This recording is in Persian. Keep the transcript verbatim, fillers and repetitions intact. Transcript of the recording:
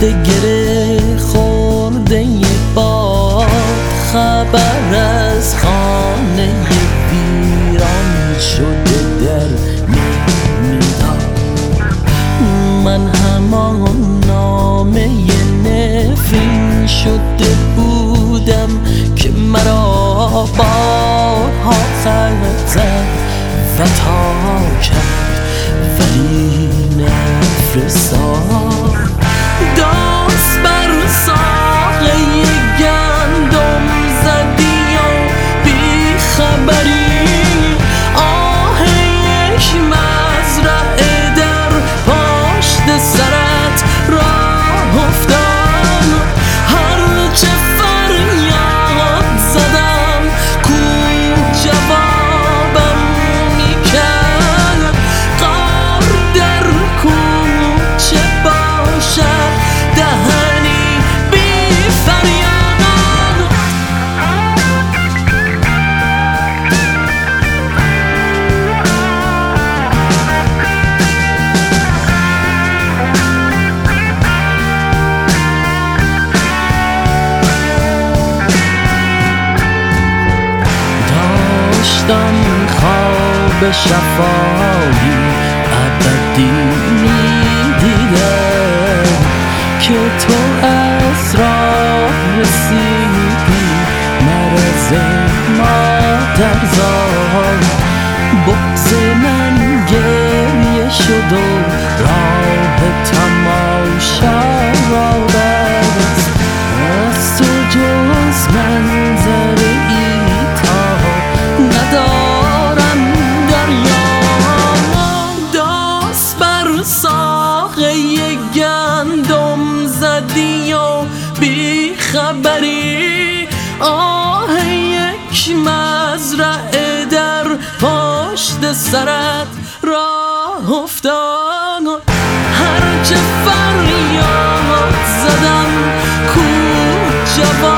رفته گره خورده باد، خبر از خانه ویران شده در نمیداد. من همان نامه نفرین شده بودم که مرا بارها خلق زد و تا کرد ولی نفرستاد. دست بر ساقه گندم زدی و بی خبری، آه یک مزرعه در پشت سرت راه افتاد. هرچه فریاد زدم کو جوابم میکرد، غار در کوچه باشد دهنی بی فریاد. داشتم خواب شفایی ابدی میدیدم که تو از راه رسیدی مرز مادرزاد. بغض من گریه شد و راه تماشا را بست. از تو جز منظره ای تا ندارم دریام. دست بر ساقه گندم زدی و بی خبری، آه یک مزرعه در پشت سرت راه افتاد. هرچه فریاد زدم کو جواب